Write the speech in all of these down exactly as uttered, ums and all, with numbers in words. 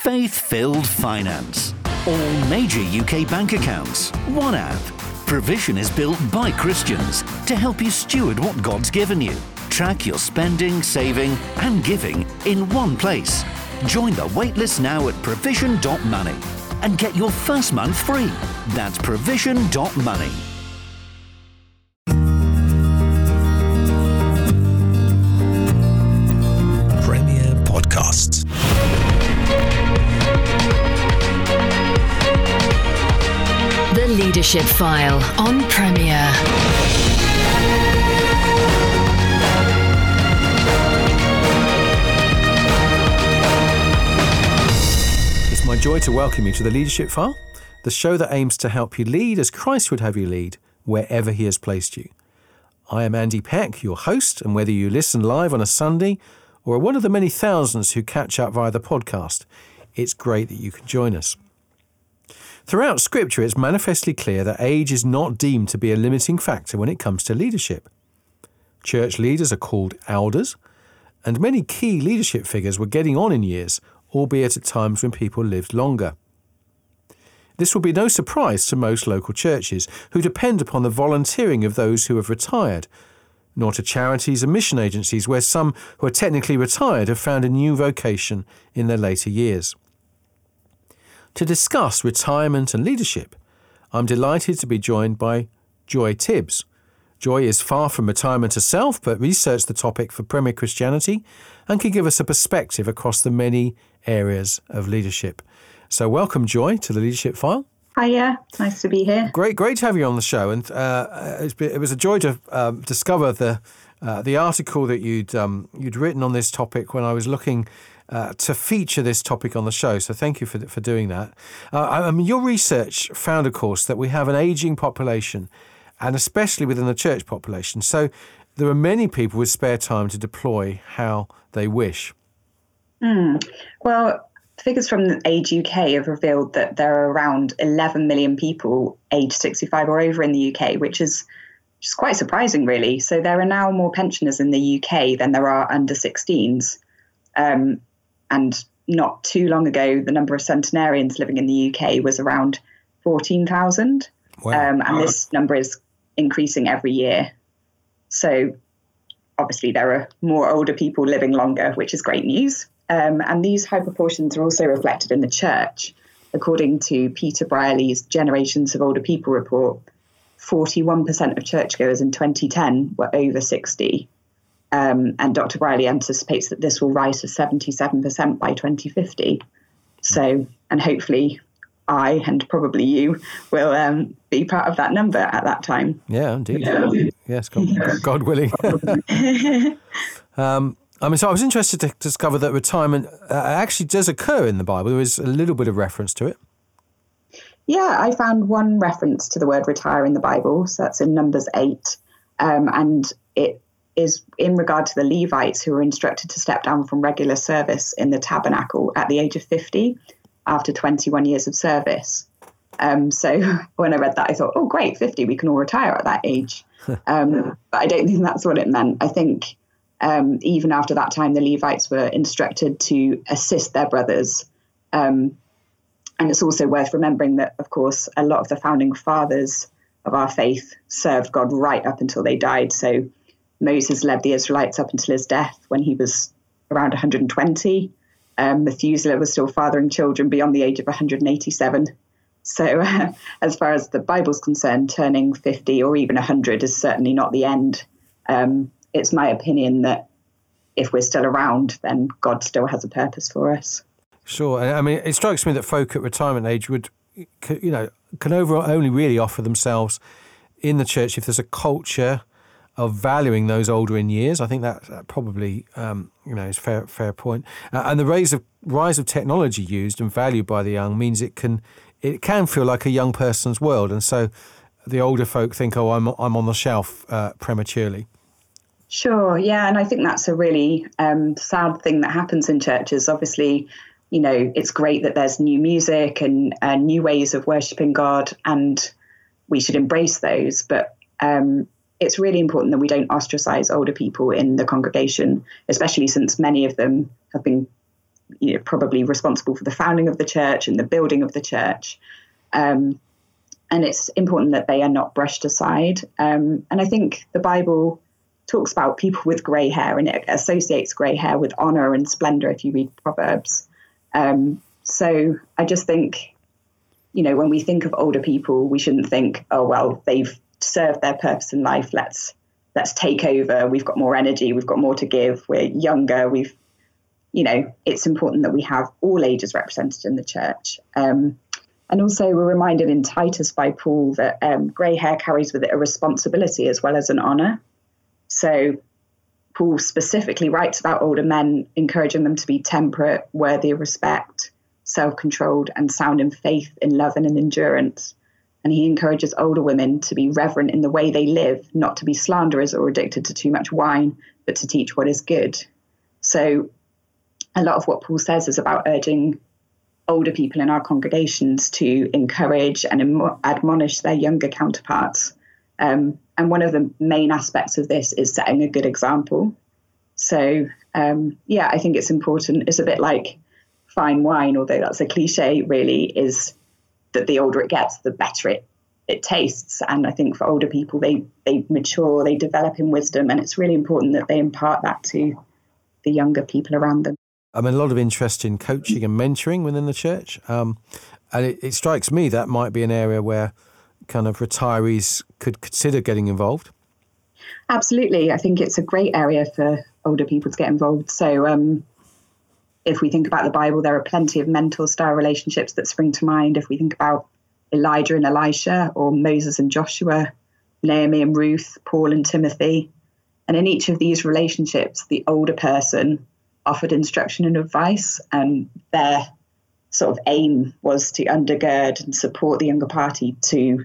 Faith-filled finance. All major U K bank accounts. One app. Provision is built by Christians to help you steward what God's given you. Track your spending, saving and giving in one place. Join the waitlist now at provision dot money and get your first month free. That's provision dot money. Premier Podcasts. The Leadership File on Premier. It's my joy to welcome you to The Leadership File, the show that aims to help you lead as Christ would have you lead wherever he has placed you. I am Andy Peck, your host, and whether you listen live on a Sunday or are one of the many thousands who catch up via the podcast, it's great that you can join us. Throughout Scripture, it's manifestly clear that age is not deemed to be a limiting factor when it comes to leadership. Church leaders are called elders, and many key leadership figures were getting on in years, albeit at times when people lived longer. This will be no surprise to most local churches, who depend upon the volunteering of those who have retired, nor to charities and mission agencies where some who are technically retired have found a new vocation in their later years. To discuss retirement and leadership, I'm delighted to be joined by Joy Tibbs. Joy is far from retirement herself, but researched the topic for Premier Christianity and can give us a perspective across the many areas of leadership. So welcome, Joy, to the Leadership File. Hiya, nice to be here. Great, great to have you on the show. And uh, it's been, it was a joy to um, discover the uh, the article that you'd um, you'd written on this topic when I was looking Uh, to feature this topic on the show. So thank you for for doing that. Uh, I mean, your research found, of course, that we have an ageing population, and especially within the church population. So there are many people with spare time to deploy how they wish. Mm. Well, figures from Age U K have revealed that there are around eleven million people aged sixty-five or over in the U K, which is just quite surprising, really. So there are now more pensioners in the U K than there are under sixteens. Um, And not too long ago, the number of centenarians living in the U K was around fourteen thousand. Wow. Um, and this number is increasing every year. So obviously there are more older people living longer, which is great news. Um, and these high proportions are also reflected in the church. According to Peter Brierley's Generations of Older People report, forty-one percent of churchgoers in twenty ten were over sixty. Um, and Doctor Brierley anticipates that this will rise to seventy-seven percent by twenty fifty. So, and hopefully I, and probably you, will um, be part of that number at that time. Yeah, indeed. Yeah. Yes, God, God willing. um, I mean, so I was interested to discover that retirement uh, actually does occur in the Bible. There is a little bit of reference to it. Yeah, I found one reference to the word retire in the Bible. So that's in Numbers eight. Um, and it is in regard to the Levites who were instructed to step down from regular service in the tabernacle at the age of fifty after twenty-one years of service. Um, so when I read that, I thought, oh, great, fifty, we can all retire at that age. um, but I don't think that's what it meant. I think um, even after that time, the Levites were instructed to assist their brothers. Um, and it's also worth remembering that, of course, a lot of the founding fathers of our faith served God right up until they died. So Moses led the Israelites up until his death when he was around one hundred twenty. Um, Methuselah was still fathering children beyond the age of one hundred eighty-seven. So uh, as far as the Bible's concerned, turning fifty or even one hundred is certainly not the end. Um, it's my opinion that if we're still around, then God still has a purpose for us. Sure. I mean, it strikes me that folk at retirement age would, you know, can over only really offer themselves in the church if there's a culture of valuing those older in years. I think that, that probably, um, you know, is a fair, fair point. Uh, and the rise of rise of technology used and valued by the young means it can it can feel like a young person's world. And so the older folk think, oh, I'm I'm on the shelf uh, prematurely. Sure, yeah, and I think that's a really um, sad thing that happens in churches. Obviously, you know, it's great that there's new music and uh, new ways of worshipping God, and we should embrace those. But um, it's really important that we don't ostracize older people in the congregation, especially since many of them have been you know, probably responsible for the founding of the church and the building of the church. Um, and it's important that they are not brushed aside. Um, and I think the Bible talks about people with grey hair, and it associates grey hair with honour and splendour if you read Proverbs. Um, so I just think, you know, when we think of older people, we shouldn't think, oh, well, they've served their purpose in life. Let's let's take over. We've got more energy. We've got more to give. We're younger. We've, you know, it's important that we have all ages represented in the church. Um, and also we're reminded in Titus by Paul that um, grey hair carries with it a responsibility as well as an honour. So Paul specifically writes about older men, encouraging them to be temperate, worthy of respect, self-controlled, and sound in faith, in love, and in endurance. And he encourages older women to be reverent in the way they live, not to be slanderers or addicted to too much wine, but to teach what is good. So a lot of what Paul says is about urging older people in our congregations to encourage and am- admonish their younger counterparts. Um, and one of the main aspects of this is setting a good example. So, um, yeah, I think it's important. It's a bit like fine wine, although that's a cliche, really, is that the older it gets, the better it, it tastes. And I think for older people, they, they mature, they develop in wisdom, and it's really important that they impart that to the younger people around them. I mean, a lot of interest in coaching and mentoring within the church. Um, and it, it strikes me that might be an area where kind of retirees could consider getting involved. Absolutely. I think it's a great area for older people to get involved. So um, if we think about the Bible, there are plenty of mentor-style relationships that spring to mind. If we think about Elijah and Elisha, or Moses and Joshua, Naomi and Ruth, Paul and Timothy. And in each of these relationships, the older person offered instruction and advice, and their sort of aim was to undergird and support the younger party to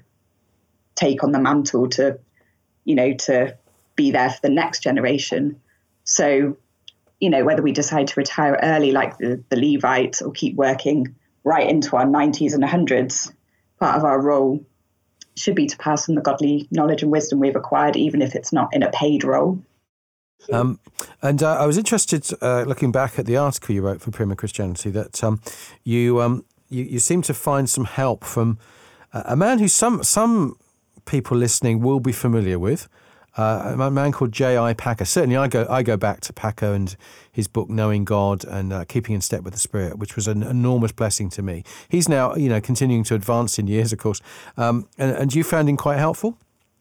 take on the mantle, to, you know, to be there for the next generation. So, you know, whether we decide to retire early like the, the Levites, or keep working right into our nineties and hundreds, part of our role should be to pass on the godly knowledge and wisdom we've acquired, even if it's not in a paid role. Um, and uh, I was interested, uh, looking back at the article you wrote for Premier Christianity, that um, you, um, you you seem to find some help from uh, a man who some some people listening will be familiar with, uh, a man called J I Packer. Certainly, I go I go back to Packer and his book Knowing God and uh, Keeping in Step with the Spirit, which was an enormous blessing to me. He's now, you know, continuing to advance in years, of course. Um, and, and you found him quite helpful?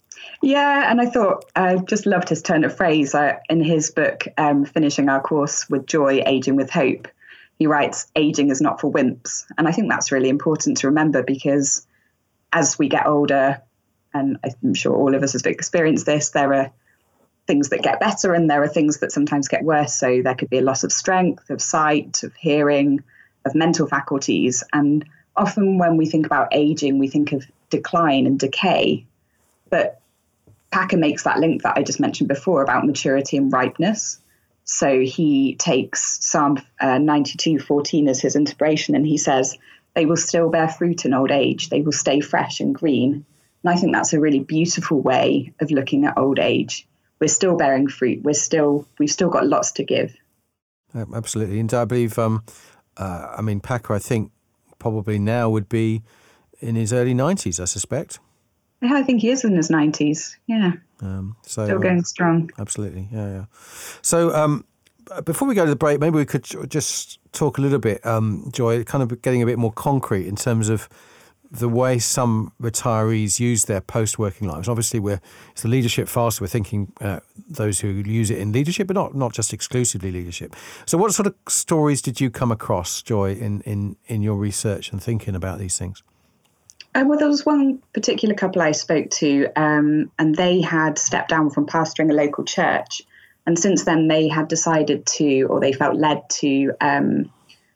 Yeah, and I thought I just loved his turn of phrase. Uh, in his book, um, Finishing Our Course with Joy, Aging with Hope, he writes, aging is not for wimps. And I think that's really important to remember, because as we get older, and I'm sure all of us have experienced this, there are things that get better and there are things that sometimes get worse. So there could be a loss of strength, of sight, of hearing, of mental faculties. And often when we think about aging, we think of decline and decay. But Packer makes that link that I just mentioned before about maturity and ripeness. So he takes Psalm uh, ninety-two fourteen as his inspiration, and he says, they will still bear fruit in old age. They will stay fresh and green. And I think that's a really beautiful way of looking at old age. We're still bearing fruit. We're still, we've still got lots to give. Uh, absolutely. And I believe, um, uh, I mean, Packer, I think probably now would be in his early nineties, I suspect. Yeah, I think he is in his nineties. Yeah. Um, so, Still going strong. Uh, absolutely. Yeah, yeah. So um, before we go to the break, maybe we could just talk a little bit, um, Joy, kind of getting a bit more concrete in terms of the way some retirees use their post-working lives. Obviously, we're it's the leadership file, so we're thinking uh, those who use it in leadership, but not, not just exclusively leadership. So what sort of stories did you come across, Joy, in, in, in your research and thinking about these things? Um, well, there was one particular couple I spoke to, um, and they had stepped down from pastoring a local church. And since then, they had decided to, or they felt led to, um,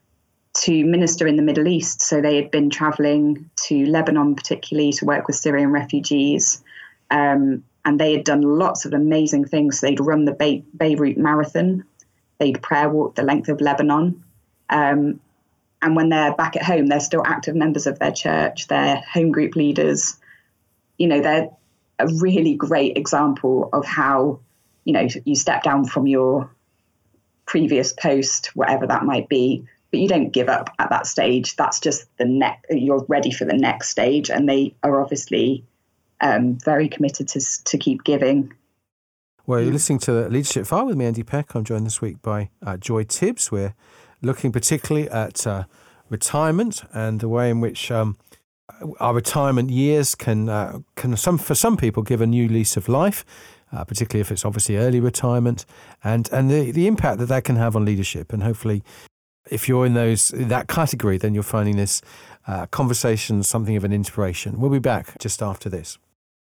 to minister in the Middle East. So they had been traveling to Lebanon, particularly to work with Syrian refugees. Um, and they had done lots of amazing things. They'd run the Be- Beirut Marathon. They'd prayer walk the length of Lebanon. Um, And when they're back at home, they're still active members of their church, they're home group leaders. You know, they're a really great example of how, you know, you step down from your previous post, whatever that might be, but you don't give up at that stage. That's just the next, you're ready for the next stage. And they are obviously um, very committed to to keep giving. Well, you're listening to the Leadership File with me, Andy Peck. I'm joined this week by uh, Joy Tibbs. We're looking particularly at uh, retirement and the way in which um, our retirement years can, uh, can some for some people, give a new lease of life, uh, particularly if it's obviously early retirement, and, and the, the impact that that can have on leadership. And hopefully, if you're in those in that category, then you're finding this uh, conversation something of an inspiration. We'll be back just after this.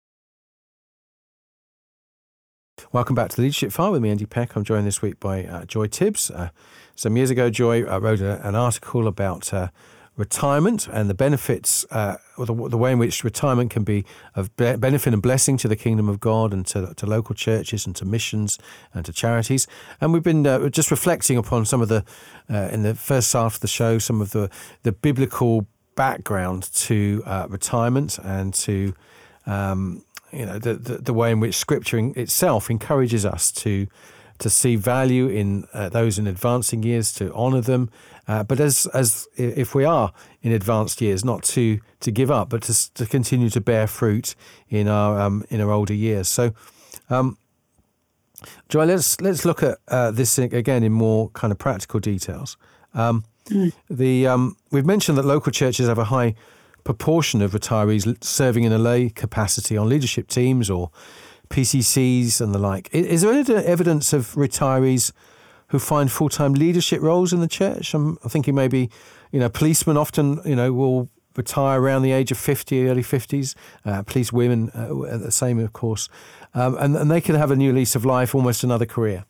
Welcome back to the Leadership File with me, Andy Peck. I'm joined this week by uh, Joy Tibbs. Uh, some years ago, Joy uh, wrote a, an article about uh, retirement and the benefits, uh, or the, the way in which retirement can be of be- benefit and blessing to the kingdom of God and to, to local churches and to missions and to charities. And we've been uh, just reflecting upon some of the, uh, in the first half of the show, some of the, the biblical background to uh, retirement and to um, you know the, the the way in which Scripture in itself encourages us to to see value in uh, those in advancing years, to honour them, uh, but as as if we are in advanced years, not to to give up, but to to continue to bear fruit in our um, in our older years. So, um, Joy, let's let's look at uh, this again in more kind of practical details. Um, mm. The um, we've mentioned that local churches have a high proportion of retirees serving in a lay capacity on leadership teams or P C Cs and the like. Is there any evidence of retirees who find full-time leadership roles in the church? I'm thinking maybe, you know, policemen often, you know, will retire around the age of fifty, early fifties. Uh, police women uh, the same, of course. Um, and, and they could have a new lease of life, almost another career.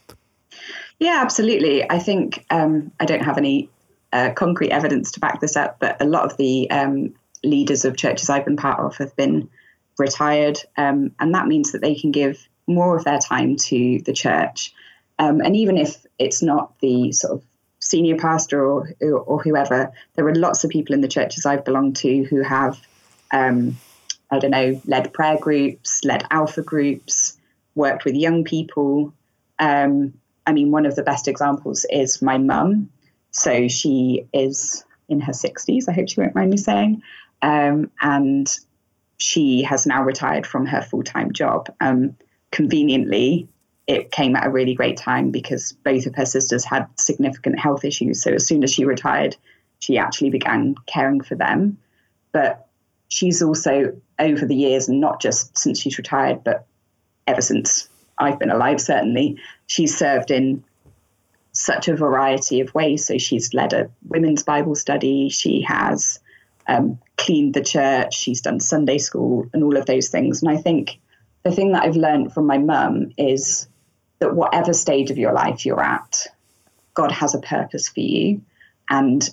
Yeah, absolutely. I think um, I don't have any Uh, concrete evidence to back this up, but a lot of the um, leaders of churches I've been part of have been retired, um, and that means that they can give more of their time to the church. Um, and even if it's not the sort of senior pastor or, or, or whoever, there are lots of people in the churches I've belonged to who have, um, I don't know, led prayer groups, led alpha groups, worked with young people. Um, I mean, one of the best examples is my mum. So she is in her sixties, I hope she won't mind me saying, um, and she has now retired from her full-time job. Um, conveniently, it came at a really great time because both of her sisters had significant health issues. So as soon as she retired, she actually began caring for them. But she's also, over the years, and not just since she's retired, but ever since I've been alive, certainly, she's served in such a variety of ways. So she's led a women's Bible study. She has um, cleaned the church. She's done Sunday school and all of those things. And I think the thing that I've learned from my mum is that whatever stage of your life you're at, God has a purpose for you. And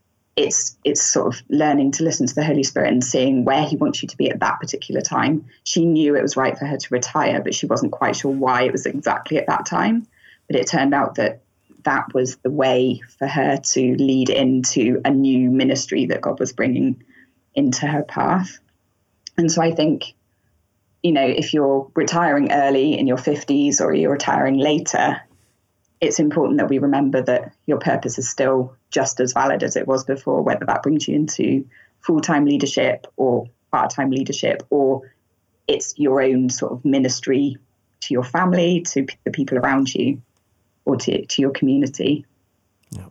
it's it's sort of learning to listen to the Holy Spirit and seeing where he wants you to be at that particular time. She knew it was right for her to retire, but she wasn't quite sure why it was exactly at that time. But it turned out that that was the way for her to lead into a new ministry that God was bringing into her path. And so I think, you know, if you're retiring early in your fifties or you're retiring later, it's important that we remember that your purpose is still just as valid as it was before, whether that brings you into full-time leadership or part-time leadership, or it's your own sort of ministry to your family, to the people around you, or to, to your community. Yeah.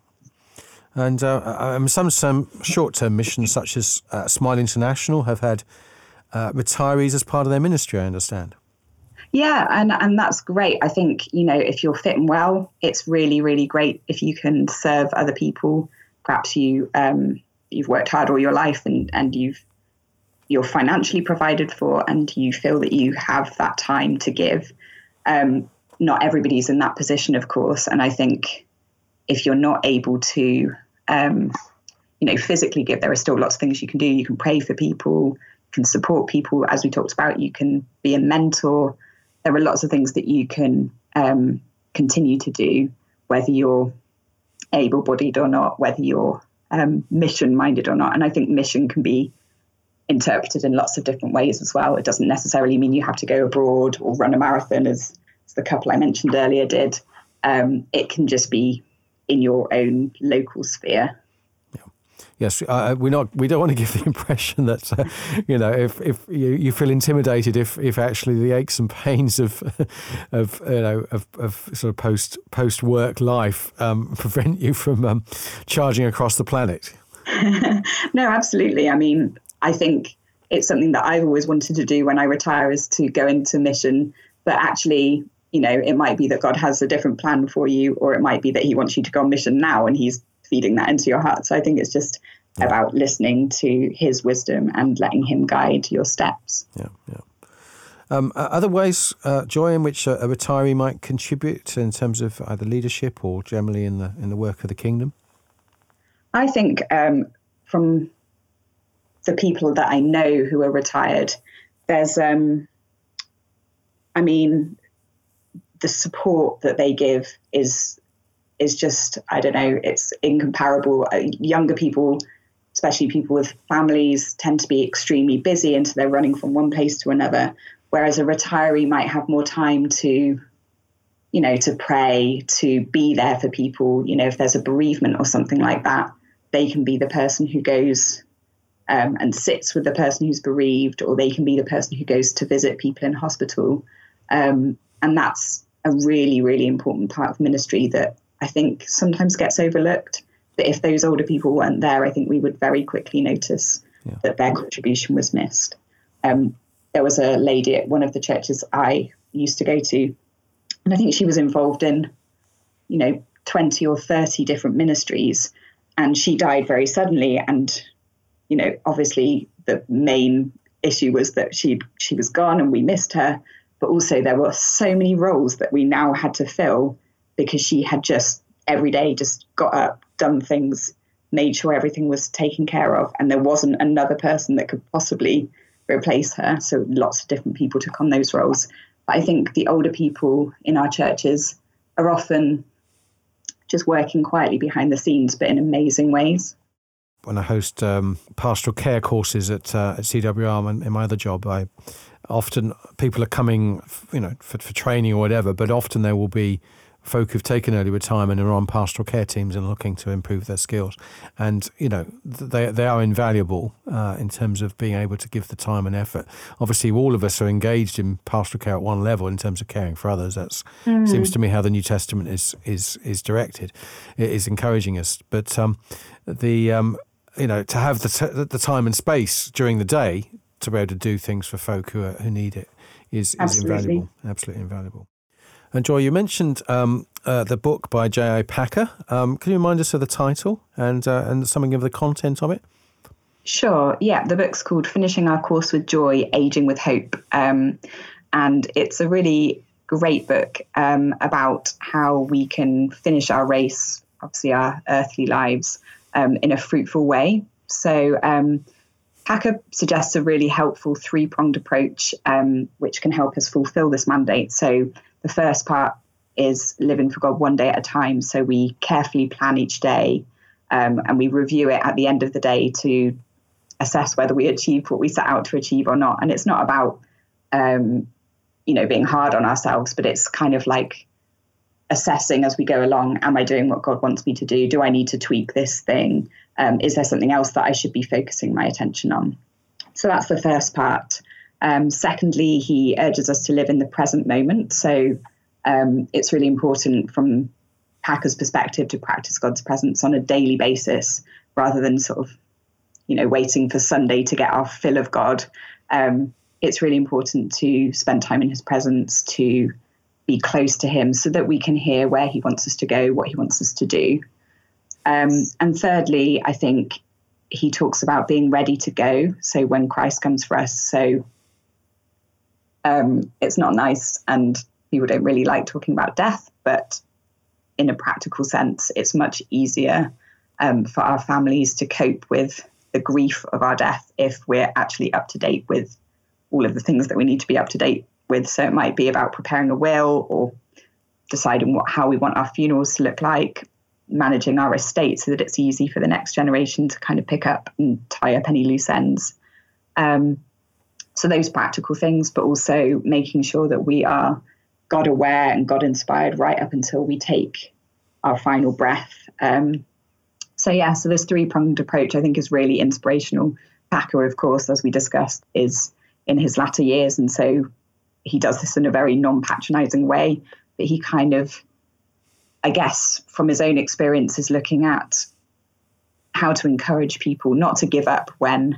And uh, um, some, some short-term missions, such as uh, Smile International, have had uh, retirees as part of their ministry, I understand. Yeah, and, and that's great. I think, you know, if you're fit and well, it's really, really great if you can serve other people. Perhaps you, um, you've worked hard all your life and, and you've, you're financially provided for and you feel that you have that time to give. Um, not everybody's in that position, of course. And I think if you're not able to, um, you know, physically give, there are still lots of things you can do. You can pray for people, you can support people, as we talked about, you can be a mentor. There are lots of things that you can um, continue to do, whether you're able-bodied or not, whether you're um, mission-minded or not. And I think mission can be interpreted in lots of different ways as well. It doesn't necessarily mean you have to go abroad or run a marathon, as, as the couple I mentioned earlier did. Um, it can just be in your own local sphere. Yes, uh, we're not. We don't want to give the impression that uh, you know if, if you, you feel intimidated if, if actually the aches and pains of of you know of, of sort of post post work life um, prevent you from um, charging across the planet. No, absolutely. I mean, I think it's something that I've always wanted to do when I retire, is to go into mission. But actually, you know, it might be that God has a different plan for you, or it might be that He wants you to go on mission now, and He's feeding that into your heart. So I think it's just yeah. about listening to His wisdom and letting Him guide your steps. Yeah, yeah. Um, other ways, uh, Joy, in which a, a retiree might contribute in terms of either leadership or generally in the in the work of the kingdom? I think um, from the people that I know who are retired, there's, um, I mean, the support that they give is is just, I don't know, it's incomparable. Uh, younger people, especially people with families, tend to be extremely busy, and so they're running from one place to another. Whereas a retiree might have more time to, you know, to pray, to be there for people. You know, if there's a bereavement or something like that, they can be the person who goes um, and sits with the person who's bereaved, or they can be the person who goes to visit people in hospital. Um, and that's a really, really important part of ministry that I think sometimes gets overlooked. But if those older people weren't there, I think we would very quickly notice yeah. that their contribution was missed. Um, there was a lady at one of the churches I used to go to, and I think she was involved in, you know, twenty or thirty different ministries, and she died very suddenly. And, you know, obviously the main issue was that she she was gone and we missed her. But also there were so many roles that we now had to fill, because she had just every day just got up, done things, made sure everything was taken care of, and there wasn't another person that could possibly replace her. So lots of different people took on those roles. But I think the older people in our churches are often just working quietly behind the scenes, but in amazing ways. When I host um, pastoral care courses at uh, at C W R in, in my other job, I often people are coming, you know, for, for training or whatever, but often there will be folk who've taken early retirement and are on pastoral care teams and looking to improve their skills. And, you know, they they are invaluable uh, in terms of being able to give the time and effort. Obviously, all of us are engaged in pastoral care at one level in terms of caring for others. That mm-hmm. seems to me how the New Testament is is is directed. It is encouraging us. But um, the, um, you know, to have the, t- the time and space during the day to be able to do things for folk who are, who need it is, is invaluable. Absolutely invaluable. And Joy, you mentioned um, uh, the book by J I Packer. Um, can you remind us of the title and uh, and something of the content of it? Sure. Yeah, the book's called Finishing Our Course with Joy, Aging with Hope. Um, and it's a really great book um, about how we can finish our race, obviously our earthly lives, um, in a fruitful way. So um, Packer suggests a really helpful three-pronged approach, um, which can help us fulfill this mandate. So the first part is living for God one day at a time. So we carefully plan each day um, and we review it at the end of the day to assess whether we achieved what we set out to achieve or not. And it's not about, um, you know, being hard on ourselves, but it's kind of like assessing as we go along. Am I doing what God wants me to do? Do I need to tweak this thing? Um, is there something else that I should be focusing my attention on? So that's the first part. Um, secondly, he urges us to live in the present moment. So um, it's really important from Packer's perspective to practice God's presence on a daily basis rather than sort of, you know, waiting for Sunday to get our fill of God. Um, it's really important to spend time in his presence, to be close to him so that we can hear where he wants us to go, what he wants us to do. Um, and thirdly, I think he talks about being ready to go. So when Christ comes for us, so um, it's not nice and people don't really like talking about death, but in a practical sense, it's much easier um, for our families to cope with the grief of our death if we're actually up to date with all of the things that we need to be up to date with. So it might be about preparing a will or deciding what how we want our funerals to look like, managing our estate so that it's easy for the next generation to kind of pick up and tie up any loose ends. Um, so those practical things, but also making sure that we are God aware and God inspired right up until we take our final breath. Um, so yeah, so this three-pronged approach I think is really inspirational. Packer, of course, as we discussed, is in his latter years, and so he does this in a very non-patronizing way, but he kind of, I guess, from his own experience, is looking at how to encourage people not to give up when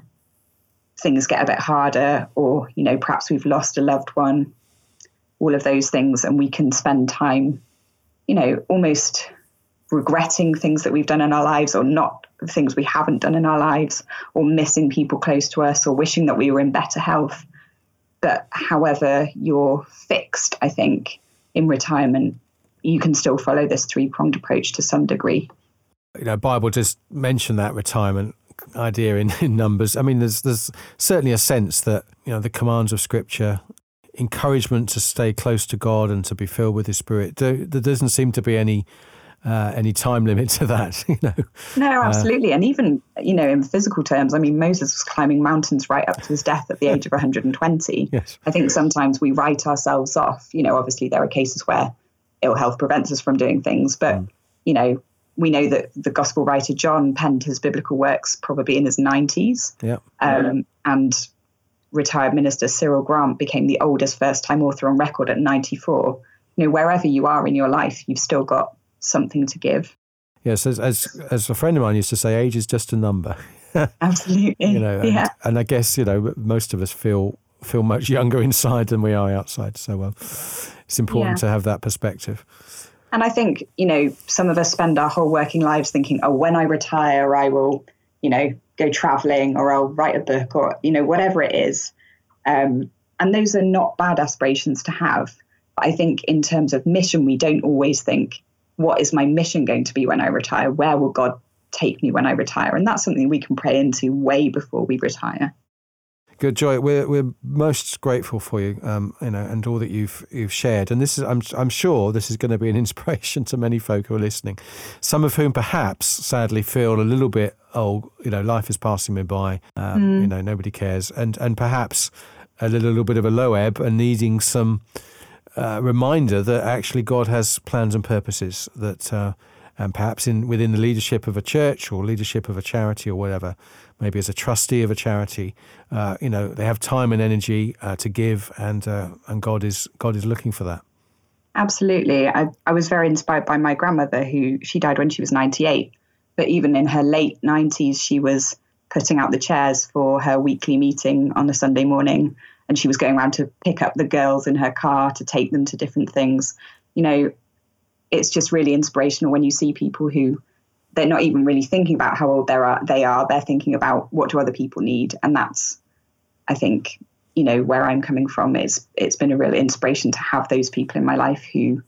things get a bit harder, or, you know, perhaps we've lost a loved one, all of those things, and we can spend time, you know, almost regretting things that we've done in our lives, or not things we haven't done in our lives, or missing people close to us, or wishing that we were in better health. But however you're fixed, I think, in retirement, you can still follow this three-pronged approach to some degree. You know, Bible does mention that retirement idea in, in Numbers. I mean, there's there's certainly a sense that, you know, the commands of Scripture, encouragement to stay close to God and to be filled with His Spirit, there, there doesn't seem to be any uh, any time limit to that, you know. No, absolutely. Uh, and even, you know, in physical terms, I mean, Moses was climbing mountains right up to his death at the age of one hundred twenty. Yes. I think sometimes we write ourselves off. You know, obviously there are cases where ill health prevents us from doing things, but, mm. you know, we know that the gospel writer John penned his biblical works probably in his nineties. Yeah. Um, and retired minister Cyril Grant became the oldest first-time author on record at ninety-four. You know, wherever you are in your life, you've still got something to give. Yes, as as, as a friend of mine used to say, age is just a number. Absolutely. You know, and, yeah. and I guess, you know, most of us feel feel much younger inside than we are outside. So uh, it's important yeah. to have that perspective. And I think, you know, some of us spend our whole working lives thinking, oh, when I retire, I will, you know, go traveling, or I'll write a book, or, you know, whatever it is. Um, and those are not bad aspirations to have. I think in terms of mission, we don't always think, what is my mission going to be when I retire? Where will God take me when I retire? And that's something we can pray into way before we retire. Good, Joy. We're we're most grateful for you, um, you know, and all that you've you've shared. And this is, I'm I'm sure, this is going to be an inspiration to many folk who are listening. Some of whom perhaps, sadly, feel a little bit, oh, you know, life is passing me by. Um, mm. You know, nobody cares, and and perhaps a little, little bit of a low ebb, and needing some uh, reminder that actually God has plans and purposes that. Uh, And perhaps in within the leadership of a church or leadership of a charity or whatever, maybe as a trustee of a charity, uh, you know, they have time and energy uh, to give, and uh, and God is God is looking for that. Absolutely. I, I was very inspired by my grandmother, who she died when she was ninety-eight. But even in her late nineties, she was putting out the chairs for her weekly meeting on a Sunday morning, and she was going around to pick up the girls in her car to take them to different things. You know, it's just really inspirational when you see people who they're not even really thinking about how old they are. They are. They're thinking about what do other people need. And that's, I think, you know, where I'm coming from. It's, it's been a real inspiration to have those people in my life who,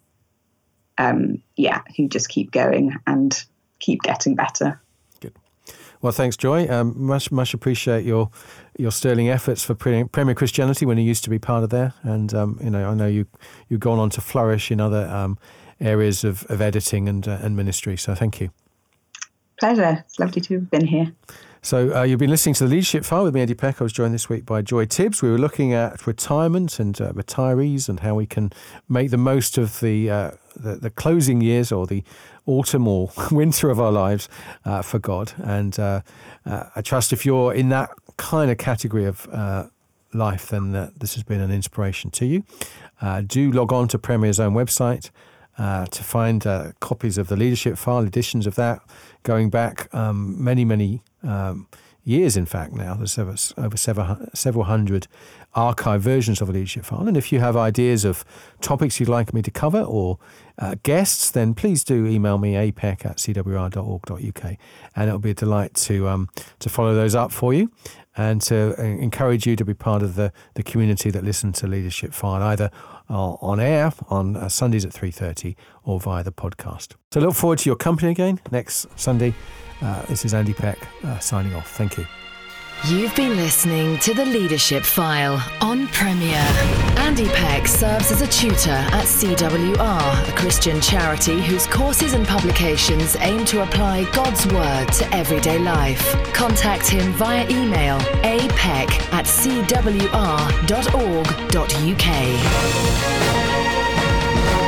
um, yeah, who just keep going and keep getting better. Good. Well, thanks, Joy. Um, much, much appreciate your your sterling efforts for Premier Christianity when you used to be part of there. And, um, you know, I know you, you've gone on to flourish in other um areas of, of editing and uh, and ministry. So thank you. Pleasure. It's lovely to have been here. So uh, you've been listening to The Leadership File with me, Andy Peck. I was joined this week by Joy Tibbs. We were looking at retirement and uh, retirees and how we can make the most of the, uh, the the closing years or the autumn or winter of our lives uh, for God. And uh, uh, I trust if you're in that kind of category of uh, life, then uh, this has been an inspiration to you. Uh, do log on to Premier's own website Uh, to find uh, copies of the Leadership File, editions of that, going back um, many, many um, years, in fact, now. There's over, over several, several hundred archive versions of the Leadership File. And if you have ideas of topics you'd like me to cover or uh, guests, then please do email me, a peck at c w r dot org dot u k. And it'll be a delight to um, to follow those up for you and to encourage you to be part of the, the community that listen to Leadership File, either uh, on air on uh, Sundays at three thirty or via the podcast. So look forward to your company again next Sunday. Uh, this is Andy Peck uh, signing off. Thank you. You've been listening to The Leadership File on Premier. Andy Peck serves as a tutor at C W R, a Christian charity whose courses and publications aim to apply God's Word to everyday life. Contact him via email a peck at c w r dot org dot u k.